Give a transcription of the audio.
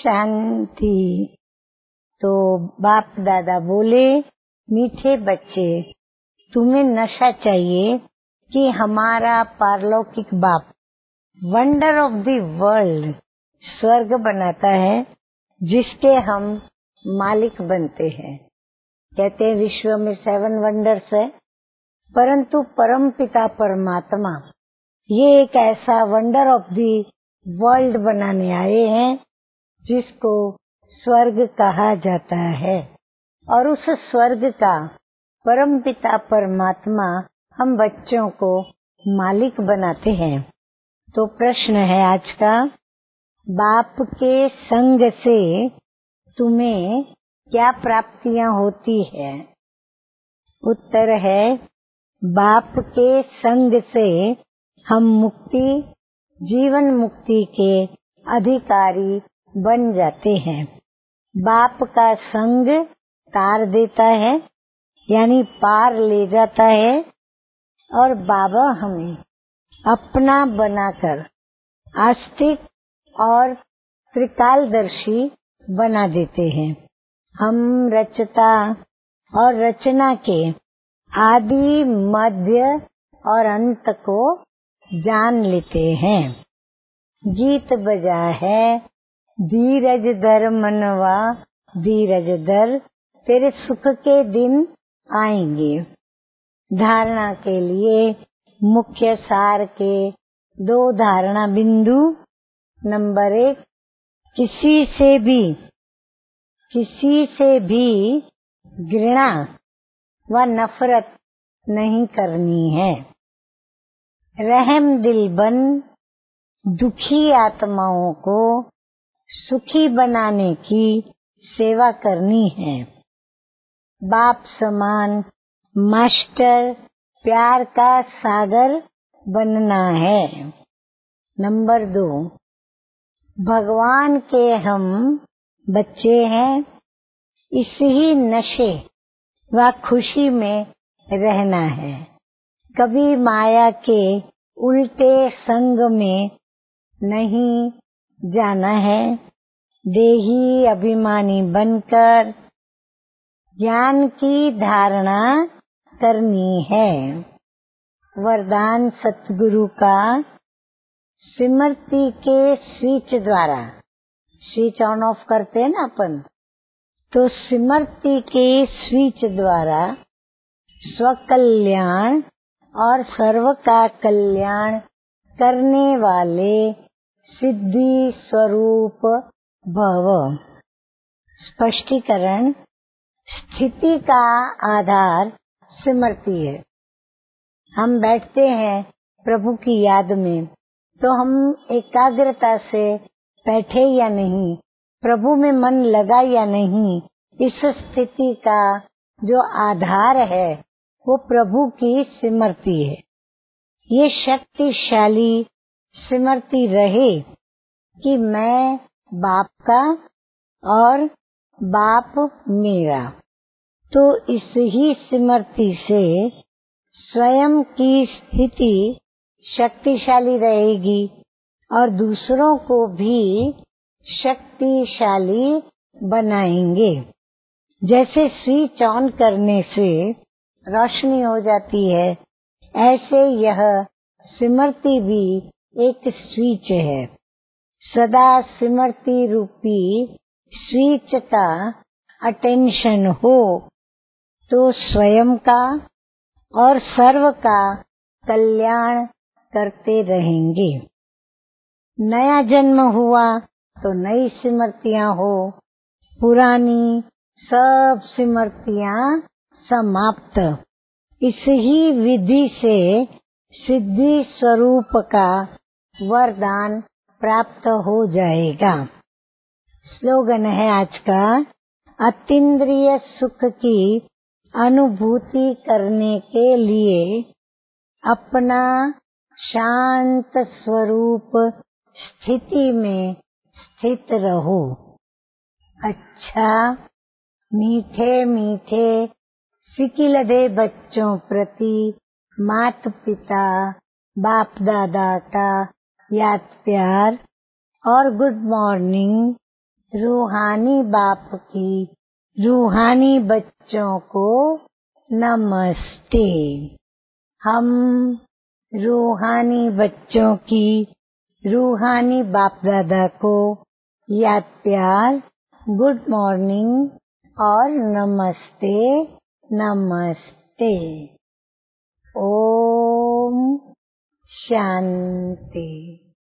शांति। तो बाप दादा बोले, मीठे बच्चे, तुम्हें नशा चाहिए कि हमारा पारलौकिक बाप वंडर ऑफ द वर्ल्ड स्वर्ग बनाता है, जिसके हम मालिक बनते हैं। कहते हैं विश्व में 7 वंडर्स है, परंतु परम पिता परमात्मा ये एक ऐसा वंडर ऑफ द वर्ल्ड बनाने आए हैं जिसको स्वर्ग कहा जाता है। और उस स्वर्ग का परम पिता परमात्मा हम बच्चों को मालिक बनाते हैं। तो प्रश्न है आज का, बाप के संग से तुम्हें क्या प्राप्तियां होती है? उत्तर है, बाप के संग से हम मुक्ति, जीवन मुक्ति के अधिकारी बन जाते हैं। बाप का संग तार देता है, यानी पार ले जाता है, और बाबा हमें अपना बनाकर आस्तिक और त्रिकालदर्शी बना देते हैं। हम रचता और रचना के आदि, मध्य और अंत को जान लेते हैं। गीत बजा है, धीरज धर मनवा धीरज धर, तेरे सुख के दिन आएंगे। धारणा के लिए मुख्य सार के 2 धारणा बिंदु। नंबर 1, किसी से भी घृणा व नफरत नहीं करनी है। रहम दिल बन दुखी आत्माओं को सुखी बनाने की सेवा करनी है। बाप समान मास्टर प्यार का सागर बनना है। नंबर 2, भगवान के हम बच्चे हैं, इसी नशे व खुशी में रहना है। कभी माया के उल्टे संग में नहीं जाना है। देही अभिमानी बनकर ज्ञान की धारणा करनी है। वरदान सतगुरु का स्मृति के स्विच द्वारा, स्विच ऑन ऑफ करते हैं ना अपन, तो स्मृति के स्विच द्वारा स्वकल्याण और सर्व का कल्याण करने वाले सिद्धि स्वरूप भव। स्पष्टीकरण, स्थिति का आधार स्मृति है। हम बैठते हैं प्रभु की याद में, तो हम एकाग्रता से बैठे या नहीं, प्रभु में मन लगा या नहीं, इस स्थिति का जो आधार है वो प्रभु की स्मृति है। ये शक्तिशाली स्मृति रहे कि मैं बाप का और बाप मेरा, तो इस ही स्मृति से स्वयं की स्थिति शक्तिशाली रहेगी और दूसरों को भी शक्तिशाली बनाएंगे। जैसे स्विच ऑन करने से रोशनी हो जाती है, ऐसे यह स्मृति भी एक स्विच है। सदा स्मृति रूपी स्विच का अटेंशन हो तो स्वयं का और सर्व का कल्याण करते रहेंगे। नया जन्म हुआ तो नई स्मृतियां हो, पुरानी सब स्मृतियां समाप्त। इस ही विधि से सिद्धि स्वरूप का वरदान प्राप्त हो जाएगा। स्लोगन है आज का, अतीन्द्रिय सुख की अनुभूति करने के लिए अपना शांत स्वरूप स्थिति में स्थित रहो। अच्छा, मीठे मीठे सिकिलधे बच्चों प्रति माता पिता बाप दादा का याद प्यार और गुड मॉर्निंग। रूहानी बाप की रूहानी बच्चों को नमस्ते। हम रूहानी बच्चों की रूहानी बाप दादा को याद प्यार, गुड मॉर्निंग और नमस्ते नमस्ते। ओम शांति।